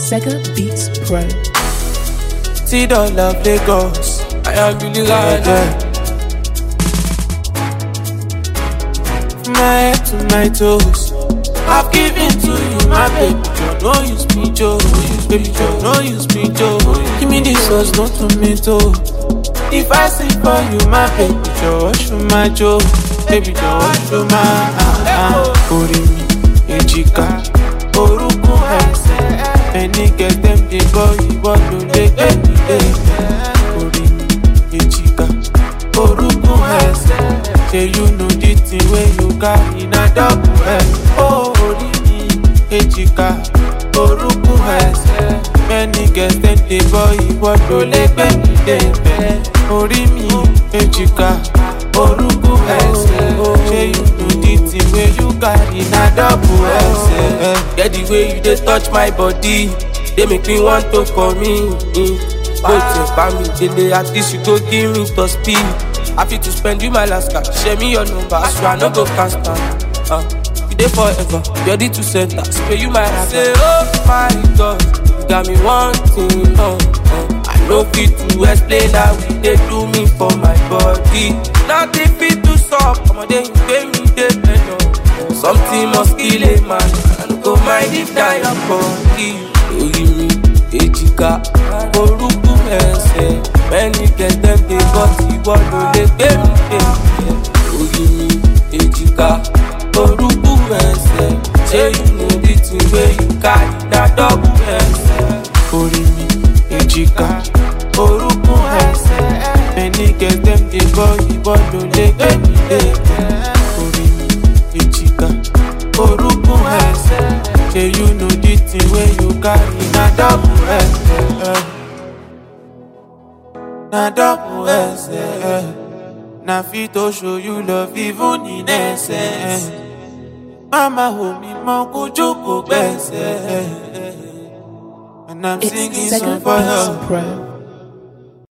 Sega Beats Pro. T-Dog of Lagos, I am really glad. From my head to my toes, I've given to you, my baby. No use me, Joe. Baby Joe, no use me, Joe. Give me this sauce, no tomato. If I sing for you, my baby Joe, show my Joe. Baby Joe, show my Orimi, Ejika, Oruku, Hese. Many get them, they go, you want to let them be there. Orimi, Ejika, Oruku, Hese. Say you know the thing when you got in a double F. Oh, Orimi, Ejika, Oruku, Hese. Many get them, they go, you want to let them be there. Orimi, Ejika, Oruku, Hese. Say you know the thing when you got in a double F. Get the way you just touch my body, they make me want to come in. Go to family, they at least you go give me the speed. Happy to spend you my last cash. Share me your number, so I no go cast down. You there forever, ready to center. Spray you my rap. Say, oh my God, you got me wanting. I know fit to explain how they do me for my body. Nothing fit to stop. I'm a day you pay me the better. Something must kill a man. I don't go mind if die a body. Orimi, Ejika, Oruku, Hese. Many get them, they got you, but no, they pay me. Orimi, Ejika, Oruku, Hese. Say you know the thing where you carry that double Hese. Orimi, Ejika, Oruku, Hese. Many get them, they got you, but no, they pay me. Orimi, Ejika, Oruku, Hese. Say you know the thing where you carry that double Hese. Na double S, na fit to show you love even in essence. Mama hold me, mom go joko best, and I'm singing It's song Sega for Beats her. Pro.